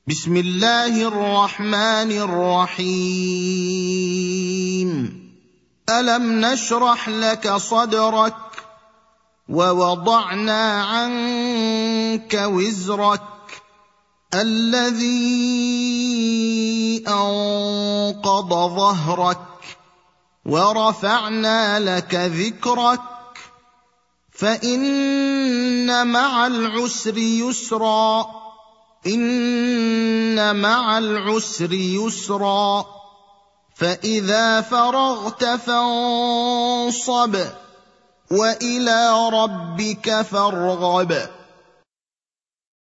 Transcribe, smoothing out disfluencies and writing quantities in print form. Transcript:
بسم الله الرحمن الرحيم. ألم نشرح لك صدرك ووضعنا عنك وزرك الذي أنقض ظهرك ورفعنا لك ذكرك فإن مع العسر يسرا إن مع العسر يسرا فإذا فرغت فانصب وإلى ربك فارغب.